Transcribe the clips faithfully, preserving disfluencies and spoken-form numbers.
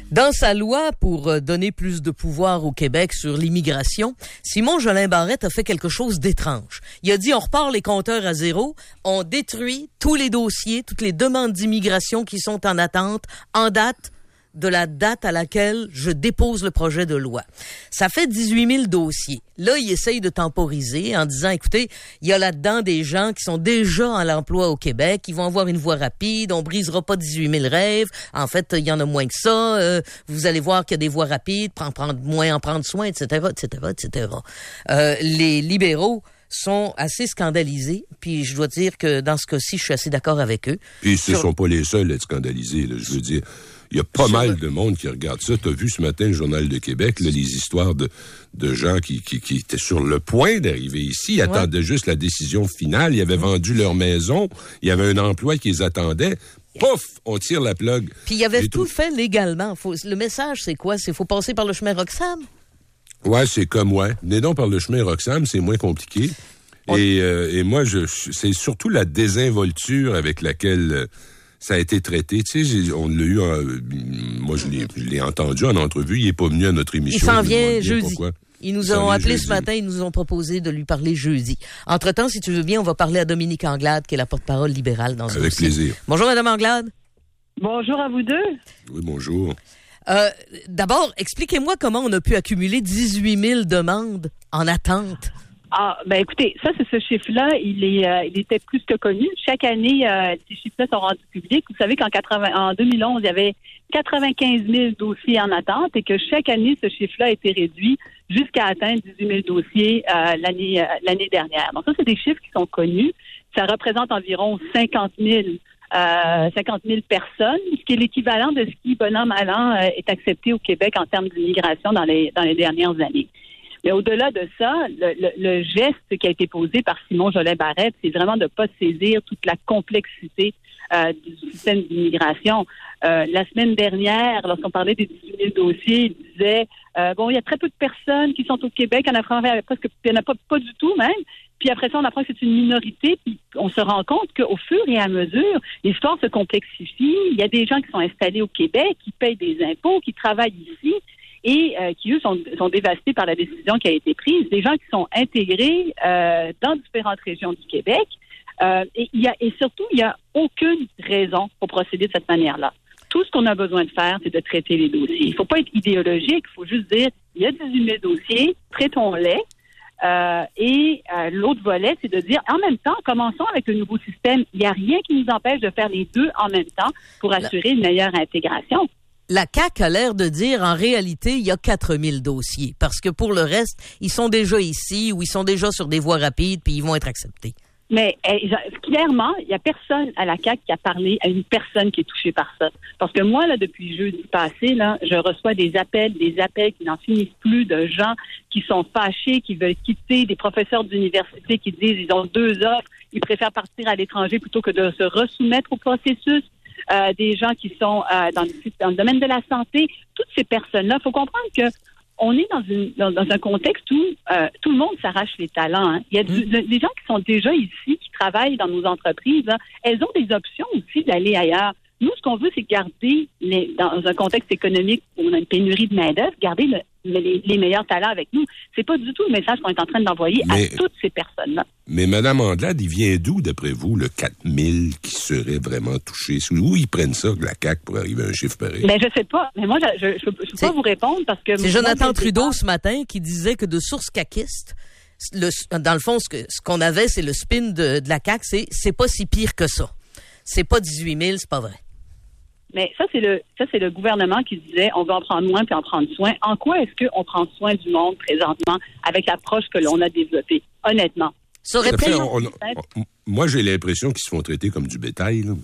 Dans sa loi pour donner plus de pouvoir au Québec sur l'immigration, Simon Jolin Barrette a fait quelque chose d'étrange. Il a dit on repart les compteurs à zéro, on détruit tous les dossiers, toutes les demandes d'immigration qui sont en attente en date de la date à laquelle je dépose le projet de loi. Ça fait dix-huit mille dossiers. Là, il essaye de temporiser en disant, écoutez, il y a là-dedans des gens qui sont déjà en l'emploi au Québec, ils vont avoir une voie rapide, on brisera pas dix-huit mille rêves. En fait, il y en a moins que ça. Euh, vous allez voir qu'il y a des voies rapides, prendre, prendre moins en prendre soin, et cetera, et cetera, et cetera. Euh, les libéraux sont assez scandalisés, puis je dois dire que dans ce cas-ci, je suis assez d'accord avec eux. Puis ce Sur... sont pas les seuls à être scandalisés, là, je veux dire. Il y a pas mal de monde qui regarde ça. Tu as vu ce matin le Journal de Québec, là, les histoires de, de gens qui, qui, qui étaient sur le point d'arriver ici, ils ouais. attendaient juste la décision finale, ils avaient vendu leur maison, il y avait un emploi qui les attendait. Pouf, on tire la plug. Puis il y avait tout, tout fait légalement. Faut, le message, c'est quoi? C'est faut passer par le chemin Roxham? Ouais, c'est comme, ouais. Venez donc par le chemin Roxham, c'est moins compliqué. On... Et, euh, et moi, je, c'est surtout la désinvolture avec laquelle... Euh, ça a été traité. Tu sais, on l'a eu, en, moi je l'ai, je l'ai entendu en entrevue, il est pas venu à notre émission. Il s'en vient jeudi. Pourquoi. Ils nous ont appelé jeudi. Ce matin, ils nous ont proposé de lui parler jeudi. Entre-temps, si tu veux bien, on va parler à Dominique Anglade, qui est la porte-parole libérale dans ce Avec dossier. Plaisir. Bonjour, Madame Anglade. Bonjour à vous deux. Oui, bonjour. Euh, d'abord, expliquez-moi comment on a pu accumuler dix-huit mille demandes en attente. Ah, ben écoutez, ça, c'est ce chiffre-là, il est, euh, il était plus que connu. Chaque année, euh, ces chiffres-là sont rendus publics. Vous savez qu'en quatre-vingts, en deux mille onze, il y avait quatre-vingt-quinze mille dossiers en attente et que chaque année, ce chiffre-là a été réduit jusqu'à atteindre dix-huit mille dossiers euh, l'année, euh, l'année dernière. Donc ça, c'est des chiffres qui sont connus. Ça représente environ cinquante mille, euh, cinquante mille personnes, ce qui est l'équivalent de ce qui, bon an, mal an, euh, est accepté au Québec en termes d'immigration dans les, dans les dernières années. Mais au-delà de ça, le, le, le geste qui a été posé par Simon Jolin Barrette, c'est vraiment de ne pas saisir toute la complexité euh, du système d'immigration. Euh, la semaine dernière, lorsqu'on parlait des dix-huit mille dossiers, il disait euh, bon, il y a très peu de personnes qui sont au Québec, on apprend presque, il n'y en a pas, pas du tout même. Puis après ça, on apprend que c'est une minorité, puis on se rend compte qu'au fur et à mesure, l'histoire se complexifie. Il y a des gens qui sont installés au Québec, qui payent des impôts, qui travaillent ici, et euh, qui, eux, sont, sont dévastés par la décision qui a été prise. Des gens qui sont intégrés euh, dans différentes régions du Québec. Euh, et, il y a, et surtout, il n'y a aucune raison pour procéder de cette manière-là. Tout ce qu'on a besoin de faire, c'est de traiter les dossiers. Il ne faut pas être idéologique, il faut juste dire, il y a dix-huit mille dossiers, traitons-les. Euh, et euh, l'autre volet, c'est de dire, en même temps, commençons avec le nouveau système. Il n'y a rien qui nous empêche de faire les deux en même temps pour assurer une meilleure intégration. La C A Q a l'air de dire, en réalité, il y a quatre mille dossiers. Parce que pour le reste, ils sont déjà ici ou ils sont déjà sur des voies rapides puis ils vont être acceptés. Mais eh, clairement, il n'y a personne à la C A Q qui a parlé à une personne qui est touchée par ça. Parce que moi, là, depuis jeudi passé, là, je reçois des appels, des appels qui n'en finissent plus de gens qui sont fâchés, qui veulent quitter, des professeurs d'université qui disent ils ont deux offres, ils préfèrent partir à l'étranger plutôt que de se resoumettre au processus. Euh, des gens qui sont euh, dans, le, dans le domaine de la santé, toutes ces personnes-là, il faut comprendre que on est dans, une, dans, dans un contexte où euh, tout le monde s'arrache les talents. Hein. Il y a du, le, les gens qui sont déjà ici, qui travaillent dans nos entreprises, là, elles ont des options aussi d'aller ailleurs. Nous, ce qu'on veut, c'est garder, les, dans un contexte économique où on a une pénurie de main-d'œuvre, garder le, les, les meilleurs talents avec nous. C'est pas du tout le message qu'on est en train d'envoyer mais, à toutes ces personnes-là. Mais Mme Anglade, il vient d'où, d'après vous, le quatre mille qui serait vraiment touché? Où ils prennent ça, la C A Q, pour arriver à un chiffre pareil? Ben, je sais pas. Mais moi, je ne peux pas vous répondre parce que... C'est Jonathan Trudeau, ce matin, qui disait que de sources caquistes, le, dans le fond, ce, que, ce qu'on avait, c'est le spin de, de la C A Q, c'est c'est pas si pire que ça. C'est pas dix-huit mille, c'est pas vrai. Mais ça, c'est le ça c'est le gouvernement qui disait on va en prendre moins puis en prendre soin. En quoi est-ce qu'on prend soin du monde présentement avec l'approche que l'on a développée? Honnêtement. Ça aurait fait, on, on, on, moi, j'ai l'impression qu'ils se font traiter comme du bétail. Là.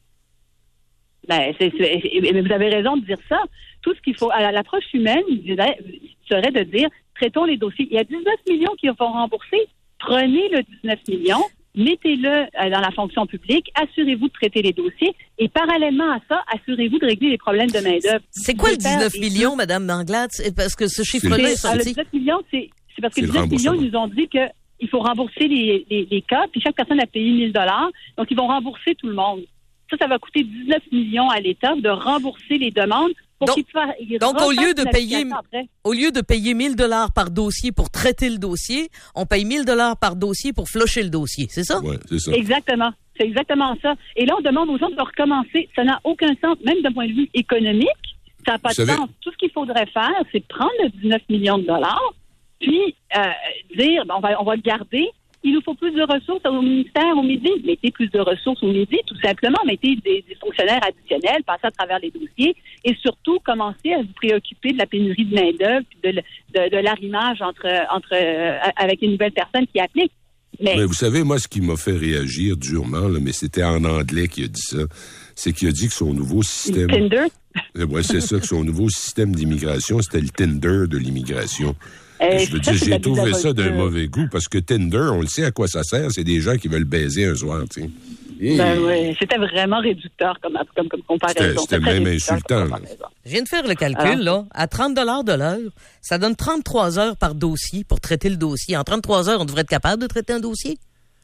Ben, c'est, c'est, vous avez raison de dire ça. Tout ce qu'il faut, à l'approche humaine, serait de dire traitons les dossiers. Il y a dix-neuf millions qui vont rembourser. Prenez le dix-neuf millions. Mettez-le dans la fonction publique, assurez-vous de traiter les dossiers et parallèlement à ça, assurez-vous de régler les problèmes de main-d'œuvre. C'est quoi le dix-neuf millions, Mme Anglade? Parce que ce chiffre-là est sorti. Le dix-neuf millions, c'est, c'est parce que le dix-neuf millions, ils nous ont dit qu'il faut rembourser les, les, les cas, puis chaque personne a payé mille dollars, donc ils vont rembourser tout le monde. Ça, ça va coûter dix-neuf millions à l'État de rembourser les demandes Pour donc, qu'il fasse, il donc au lieu de payer, après. au lieu de payer mille dollars par dossier pour traiter le dossier, on paye mille dollars par dossier pour flusher le dossier, c'est ça? Oui, c'est ça. Exactement. C'est exactement ça. Et là, on demande aux gens de recommencer. Ça n'a aucun sens, même d'un point de vue économique. Ça n'a pas Vous de savez... sens. Tout ce qu'il faudrait faire, c'est prendre le dix-neuf millions de dollars, puis euh, dire, ben, on va, on va le garder. Il nous faut plus de ressources au ministère, au midi. Mettez plus de ressources au midi, tout simplement. Mettez des, des fonctionnaires additionnels, passez à travers les dossiers et surtout, commencez à vous préoccuper de la pénurie de main-d'œuvre, de, de, de l'arrimage entre, entre, euh, avec les nouvelles personnes qui appliquent. Mais... mais vous savez, moi, ce qui m'a fait réagir durement, là, mais c'était en anglais qu'il a dit ça, c'est qu'il a dit que son nouveau système... Tinder? Oui, c'est ça, que son nouveau système d'immigration, c'était le Tinder de l'immigration. Euh, je veux dire, j'ai trouvé ça d'un mauvais goût, parce que Tinder, on le sait à quoi ça sert, c'est des gens qui veulent baiser un soir, tu sais. Et... Ben oui, c'était vraiment réducteur comme, comme, comme comparaison. C'était, c'était même insultant. Je viens de faire le calcul, ah. là. À trente dollars de l'heure, ça donne trente-trois heures par dossier pour traiter le dossier. En trente-trois heures, on devrait être capable de traiter un dossier?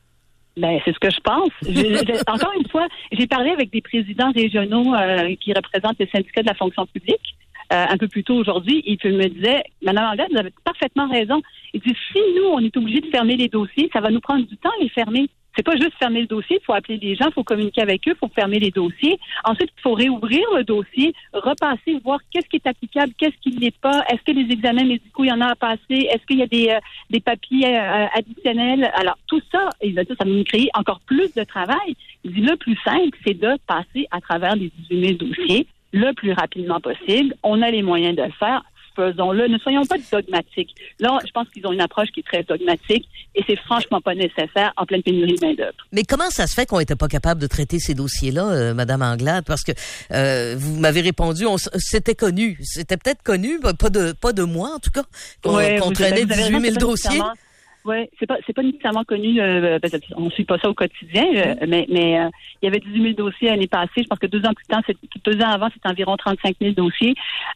Ben, c'est ce que je pense. j'ai, j'ai, encore une fois, j'ai parlé avec des présidents régionaux euh, qui représentent les syndicats de la fonction publique euh, un peu plus tôt aujourd'hui. Et puis, il me disait, Mme Anglade, vous avez parfaitement raison. Il dit, si nous, on est obligé de fermer les dossiers, ça va nous prendre du temps à les fermer. C'est pas juste fermer le dossier, il faut appeler les gens, il faut communiquer avec eux, il faut fermer les dossiers. Ensuite, il faut réouvrir le dossier, repasser, voir qu'est-ce qui est applicable, qu'est-ce qui ne l'est pas, est-ce que les examens médicaux, il y en a à passer, est-ce qu'il y a des, euh, des papiers euh, additionnels. Alors, tout ça, il va dire, ça va nous créer encore plus de travail. Il dit, le plus simple, c'est de passer à travers les dix-huit mille dossiers le plus rapidement possible. On a les moyens de le faire. Faisons-le. Ne soyons pas dogmatiques. Là, je pense qu'ils ont une approche qui est très dogmatique et c'est franchement pas nécessaire en pleine pénurie de main-d'œuvre. Mais comment ça se fait qu'on n'était pas capable de traiter ces dossiers-là, euh, Madame Anglade? Parce que euh, vous m'avez répondu, on, c'était connu. C'était peut-être connu, pas de pas de moi en tout cas, qu'on, ouais, qu'on traînait dix-huit mille dossiers. Oui, c'est pas c'est pas nécessairement connu. Euh, ben, on ne suit pas ça au quotidien, euh, mais mais euh, il y avait dix-huit mille dossiers l'année passée. Je pense que deux ans plus tard, c'est, deux ans avant, c'était environ trente-cinq mille dossiers.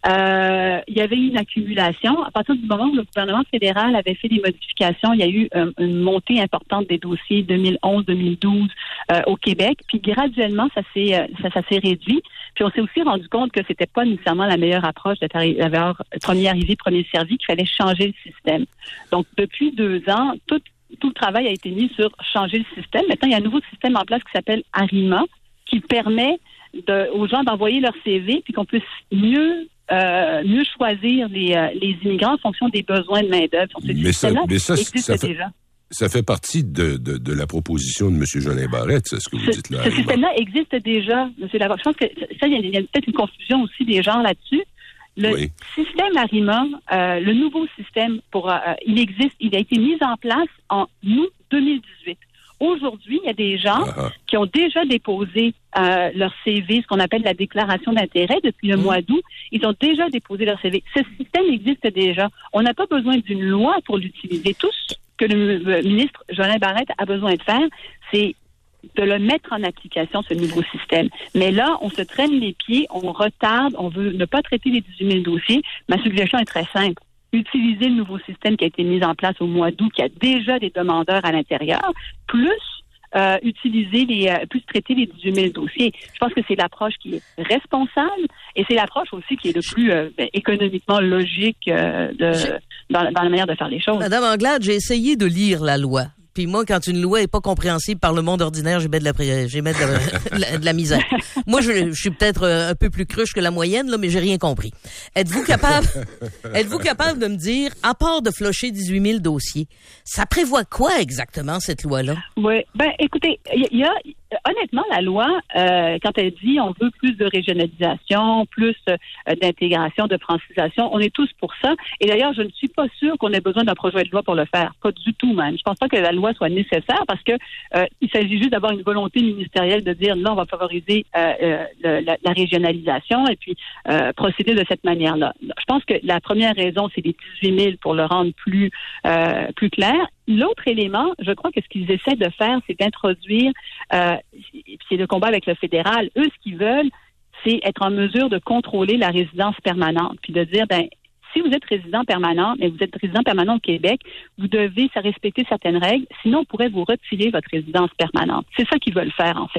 Euh, il y avait eu une accumulation. À partir du moment où le gouvernement fédéral avait fait des modifications, il y a eu euh, une montée importante des dossiers deux mille onze deux mille douze euh, au Québec. Puis graduellement, ça s'est euh, ça, ça s'est réduit. Puis on s'est aussi rendu compte que c'était pas nécessairement la meilleure approche d'être premier arrivé, premier servi, qu'il fallait changer le système. Donc depuis deux ans, Tout, tout le travail a été mis sur changer le système. Maintenant, il y a un nouveau système en place qui s'appelle ARIMA, qui permet de, aux gens d'envoyer leur C V puis qu'on puisse mieux euh, mieux choisir les, euh, les immigrants en fonction des besoins de main-d'œuvre. Mais ça, mais ça, ça fait, déjà. ça fait partie de, de, de la proposition de M. Jolin Barrette, c'est ce que vous ce, dites là. Ce système-là existe déjà, M. Lavoie. Je pense que ça, il y a, il y a peut-être une confusion aussi des gens là-dessus. Le oui. système ARIMA, euh, le nouveau système, pour, euh, il existe, il a été mis en place en août deux mille dix-huit. Aujourd'hui, il y a des gens uh-huh. qui ont déjà déposé euh, leur C V, ce qu'on appelle la déclaration d'intérêt depuis le mmh. mois d'août. Ils ont déjà déposé leur C V. Ce système existe déjà. On n'a pas besoin d'une loi pour l'utiliser. Tout ce que le, le ministre Jolin Barrette a besoin de faire, c'est de le mettre en application, ce nouveau système. Mais là, on se traîne les pieds, on retarde, on veut ne pas traiter les dix-huit mille dossiers. Ma suggestion est très simple. Utiliser le nouveau système qui a été mis en place au mois d'août, qui a déjà des demandeurs à l'intérieur, plus euh, utiliser les, euh, plus traiter les dix-huit mille dossiers. Je pense que c'est l'approche qui est responsable et c'est l'approche aussi qui est le plus euh, ben, économiquement logique euh, de, dans, dans la manière de faire les choses. Madame Anglade, j'ai essayé de lire la loi. Puis moi, quand une loi est pas compréhensible par le monde ordinaire, j'ai de la, j'ai de la, de la misère. Moi, je, je suis peut-être un peu plus cruche que la moyenne, là, mais j'ai rien compris. Êtes-vous capable, êtes-vous capable de me dire, à part de flusher dix-huit mille dossiers, ça prévoit quoi exactement, cette loi-là? Oui, ben, écoutez, il y, y a, honnêtement, la loi, euh, quand elle dit on veut plus de régionalisation, plus euh, d'intégration, de francisation, on est tous pour ça. Et d'ailleurs, je ne suis pas sûre qu'on ait besoin d'un projet de loi pour le faire. Pas du tout, même. Je pense pas que la loi soit nécessaire parce que euh, il s'agit juste d'avoir une volonté ministérielle de dire là, on va favoriser euh, euh, le, la, la régionalisation et puis euh, procéder de cette manière-là. Je pense que la première raison, c'est les dix-huit mille pour le rendre plus euh, plus clair. L'autre élément, je crois que ce qu'ils essaient de faire, c'est d'introduire, euh, c'est le combat avec le fédéral. Eux, ce qu'ils veulent, c'est être en mesure de contrôler la résidence permanente, puis de dire, ben, si vous êtes résident permanent, mais vous êtes résident permanent au Québec, vous devez ça respecter certaines règles, sinon on pourrait vous retirer votre résidence permanente. C'est ça qu'ils veulent faire, en fait.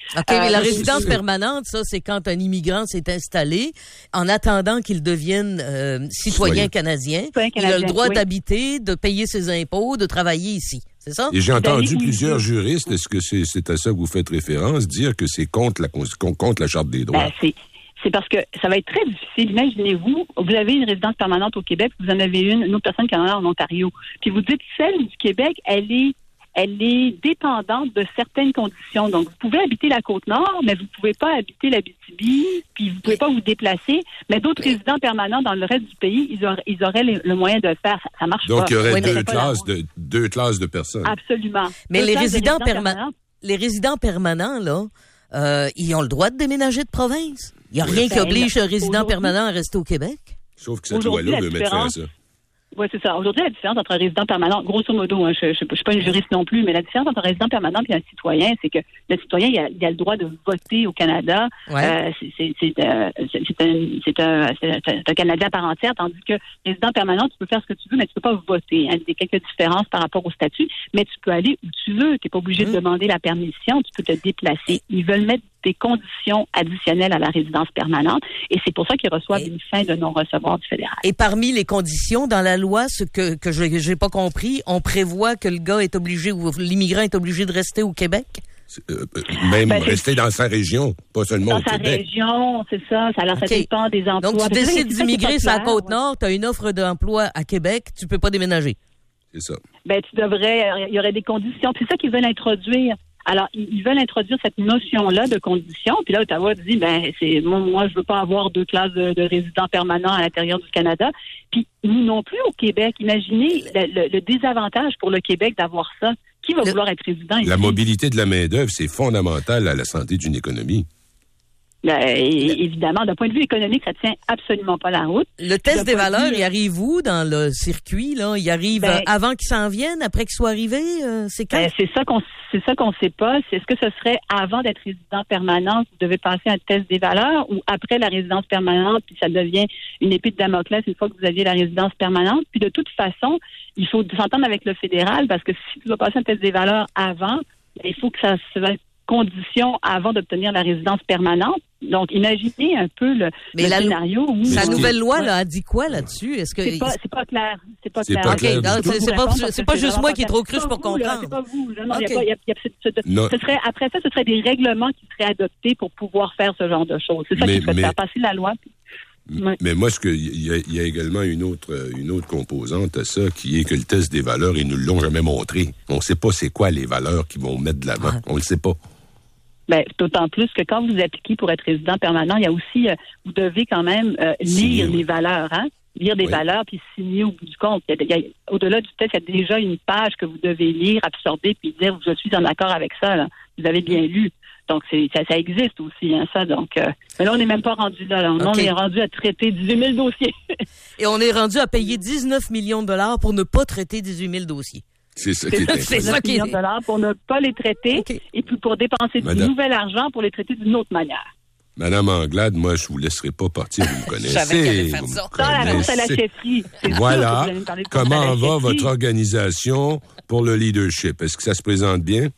OK, mais Euh, la donc, résidence c'est- permanente, ça, c'est quand un immigrant s'est installé en attendant qu'il devienne euh, citoyen Citoyen. canadien. Citoyen Il a le canadien, droit oui. d'habiter, de payer ses impôts, de travailler ici. C'est ça? Et j'ai entendu D'aller où plusieurs il veut. juristes, est-ce que c'est, c'est à ça que vous faites référence, dire que c'est contre la, con- contre la Charte des droits? Ben, c'est, c'est parce que ça va être très difficile. Imaginez-vous, vous avez une résidence permanente au Québec, vous en avez une, une autre personne qui en a en Ontario. Puis vous dites, celle du Québec, elle est, elle est dépendante de certaines conditions. Donc, vous pouvez habiter la Côte-Nord, mais vous ne pouvez pas habiter l'Abitibi, puis vous ne pouvez pas vous déplacer. Mais d'autres résidents permanents dans le reste du pays, ils auraient, ils auraient les- le moyen de le faire. Ça, ça marche Donc, pas. il y aurait Oui, mais deux, c'est pas la classes de, deux classes de personnes. Absolument. Mais Deux les classes de résidents, perma- permanents. les résidents permanents, là, euh, ils ont le droit de déménager de province. Il n'y a Oui. rien qui Ben, oblige un résident aujourd'hui- permanent à rester au Québec. Sauf que cette Aujourd'hui, loi-là la veut mettre fin à différence- ça. Oui, c'est ça. Aujourd'hui, la différence entre un résident permanent, grosso modo, hein, je ne suis pas une juriste non plus, mais la différence entre un résident permanent et un citoyen, c'est que le citoyen, il a, il a le droit de voter au Canada. Ouais. Euh, c'est, c'est, c'est, euh, c'est, c'est un, c'est, un, c'est, un, c'est un Canadien à part entière, tandis que résident permanent, tu peux faire ce que tu veux, mais tu peux pas voter. Hein. Il y a quelques différences par rapport au statut, mais tu peux aller où tu veux. Tu n'es pas obligé de Mmh. demander la permission, tu peux te déplacer. Ils veulent mettre des conditions additionnelles à la résidence permanente, et c'est pour ça qu'ils reçoivent Et- une fin de non-recevoir du fédéral. Et parmi les conditions dans la loi, ce que, que je n'ai pas compris, on prévoit que le gars est obligé ou l'immigrant est obligé de rester au Québec? C'est, euh, euh, même Ben, c'est- rester dans sa région, pas seulement Dans au sa Québec. région, c'est ça. Ça, alors, ça OK. dépend des emplois. Donc, tu Parce que décides c'est ça qui est pas d'immigrer sur la clair, Côte-Nord, tu as une offre d'emploi à Québec, tu peux pas déménager. C'est ça. Ben, tu devrais, il y aurait des conditions. Puis c'est ça qu'ils veulent introduire. Alors, ils ils veulent introduire cette notion-là de conditions. Puis là, Ottawa dit, ben, c'est, moi, moi, je veux pas avoir deux classes de, de résidents permanents à l'intérieur du Canada. Puis nous non plus au Québec. Imaginez le, le- le désavantage pour le Québec d'avoir ça. Qui va Le- vouloir être résident ici? La mobilité de la main-d'œuvre, c'est fondamental à la santé d'une économie. Ben, et- évidemment, d'un point de vue économique, ça tient absolument pas la route. Le test D'un des point de valeurs, vue- il arrive où dans le circuit, là? Il arrive Ben- euh, avant qu'il s'en vienne, après qu'il soit arrivé? euh, c'est quand? Ben, c'est ça qu'on c'est ça qu'on sait pas. C'est est-ce que ce serait avant d'être résident permanent, vous devez passer un test des valeurs, ou après la résidence permanente, puis ça devient une épée de Damoclès une fois que vous aviez la résidence permanente. Puis de toute façon, il faut s'entendre avec le fédéral, parce que si tu dois passer un test des valeurs avant, ben, il faut que ça se fasse condition avant d'obtenir la résidence permanente. Donc, imaginez un peu le, Mais le la, scénario où... sa ce qui- nouvelle loi Ouais. là, a dit quoi là-dessus? Est-ce que C'est pas, c'est pas clair. C'est pas C'est clair. pas OK, clair non, du c'est tout. c'est pas, Parce c'est que pas c'est juste vraiment moi qui est pas trop clair. cruche pour C'est pas vous, là, comprendre. C'est pas vous. Non, non, OK. il y a pas- il y a- il y a- ce- ce- Non. ce serait, après ça, ce serait des règlements qui seraient adoptés pour pouvoir faire ce genre de choses. C'est ça Mais- qui serait mais- faire passer la loi. Ouais. Mais moi, ce que il y, a- il y a également une autre euh, une autre composante à ça, qui est que le test des valeurs, ils nous l'ont jamais montré. On ne sait pas c'est quoi les valeurs qu'ils vont mettre de l'avant. Ouais. On le sait pas. Ben, d'autant plus que quand vous appliquez pour être résident permanent, il y a aussi, euh, vous devez quand même euh, Signer, lire oui. les valeurs, hein? Lire des Oui. valeurs puis signer au bout du compte. Il y a- il y a- au-delà du test, il y a déjà une page que vous devez lire, absorber puis dire je suis en accord avec ça. Là. Vous avez bien lu. Donc c'est ça, ça existe aussi, hein, ça. Donc, euh, mais là on n'est même pas rendu là. là. On OK. est rendu à traiter dix-huit mille dossiers. Et on est rendu à payer dix-neuf millions de dollars pour ne pas traiter dix-huit mille dossiers. C'est ça qui est C'est incroyable. ça qui est- millions de dollars pour ne pas les traiter OK. et puis pour dépenser Madame- du nouvel argent pour les traiter d'une autre manière. Madame Anglade, moi, je vous laisserai pas partir. Vous me connaissez. savais qu'elle allait faire vous me ça. Ça, la course à la connaissez. chefferie. C'est sûr que Voilà. vous allez me parler de course à Comment la va chefferie. votre organisation pour le leadership? Est-ce que ça se présente bien?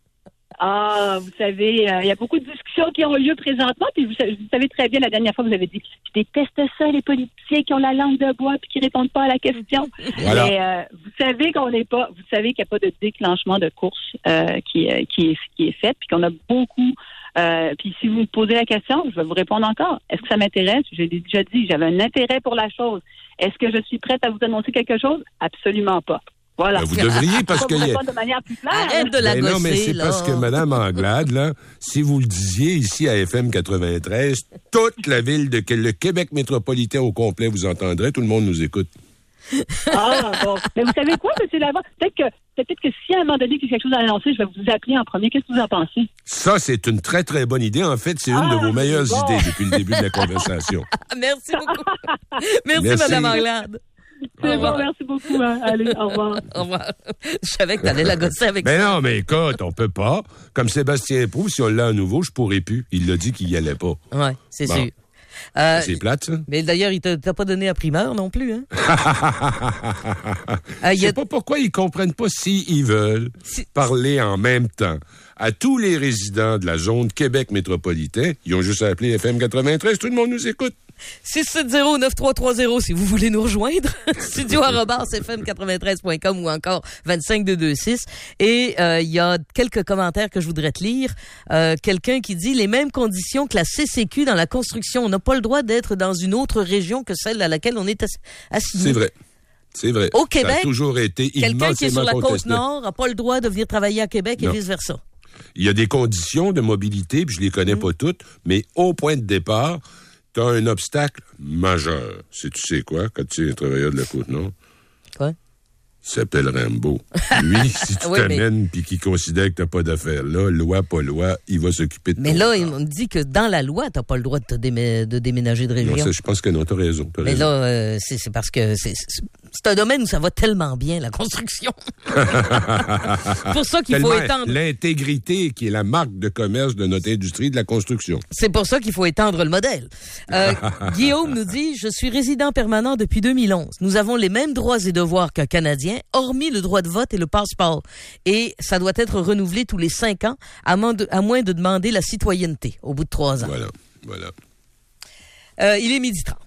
Ah, vous savez, euh, il y a beaucoup de discussions qui ont lieu présentement, puis vous, sa- vous savez très bien, la dernière fois, vous avez dit, je déteste ça, les politiciens qui ont la langue de bois puis qui répondent pas à la question. Voilà. Mais euh, vous savez qu'on n'est pas, vous savez qu'il n'y a pas de déclenchement de course euh, qui, euh, qui, est, qui est fait, puis qu'on a beaucoup. Euh, puis si vous me posez la question, je vais vous répondre encore. Est-ce que ça m'intéresse? J'ai déjà dit, j'avais un intérêt pour la chose. Est-ce que je suis prête à vous annoncer quelque chose? Absolument pas. Voilà. Ben, vous devriez, parce Je que... vais vous y a- répondre de manière plus claire. Arrête de la Ben non, mais gosser, c'est là. parce que Madame Anglade, là, si vous le disiez ici à F M quatre-vingt-treize, toute la ville de le Québec métropolitain au complet vous entendrait, tout le monde nous écoute. Ah, bon. Mais vous savez quoi, M. Lavant? Peut-être que, peut-être que si à un moment donné, il y a quelque chose à annoncer, je vais vous appeler en premier. Qu'est-ce que vous en pensez? Ça, c'est une très, très bonne idée. En fait, c'est une de Ah, vos meilleures bon. idées depuis le début de la conversation. Merci beaucoup. Merci, Merci. Madame Anglade. Au C'est revoir. bon, merci beaucoup. Hein. Allez, au revoir. Au revoir. Je savais que t'allais la gosser avec Ben ça. non, mais écoute, on peut pas. Comme Sébastien Proulx, si on l'a à nouveau, je pourrais plus. Il l'a dit qu'il y allait pas. Ouais, c'est Bon. sûr. Euh, c'est plate, ça. Mais d'ailleurs, il t'a, t'a pas donné à primeur non plus, hein? euh, Je sais a... pas pourquoi ils comprennent pas s'ils veulent si... parler en même temps à tous les résidents de la zone Québec métropolitain. Ils ont juste appelé F M quatre-vingt-treize, tout le monde nous écoute. six sept zéro neuf trois trois zéro si vous voulez nous rejoindre. studio arobase f m quatre-vingt-treize point com ou encore vingt-cinq deux deux six. Et il euh, y a quelques commentaires que je voudrais te lire. Euh, quelqu'un qui dit les mêmes conditions que la C C Q dans la construction. On n'a pas le droit d'être dans une autre région que celle à laquelle on est ass- assigné. C'est vrai. C'est vrai. Au Québec, ça a toujours été quelqu'un qui est sur la contesté. Côte-Nord n'a pas le droit de venir travailler à Québec non. et vice-versa. Il y a des conditions de mobilité, puis je les connais mmh. pas toutes, mais au point de départ, tu as un obstacle majeur. C'est tu sais quoi, quand tu es un travailleur de la Côte-Nord? Quoi? Il s'appelle Rambo. Lui, si tu oui, t'amènes puis mais... qu'il considère que t'as pas d'affaires là, loi, pas loi, il va s'occuper de mais ton là, corps. Il me dit que dans la loi, t'as pas le droit de, te démé... de déménager de région. Non, ça, je pense que non, t'as raison. T'as mais raison. là, euh, c'est, c'est parce que c'est, c'est, c'est un domaine où ça va tellement bien, la construction. C'est pour ça qu'il tellement faut étendre... L'intégrité qui est la marque de commerce de notre industrie de la construction. C'est pour ça qu'il faut étendre le modèle. Euh, Guillaume nous dit, je suis résident permanent depuis deux mille onze. Nous avons les mêmes droits et devoirs qu'un Canadien, hormis le droit de vote et le passeport. Et ça doit être renouvelé tous les cinq ans, à moins de, à moins de demander la citoyenneté au bout de trois ans. Voilà, voilà. Euh, il est midi trente.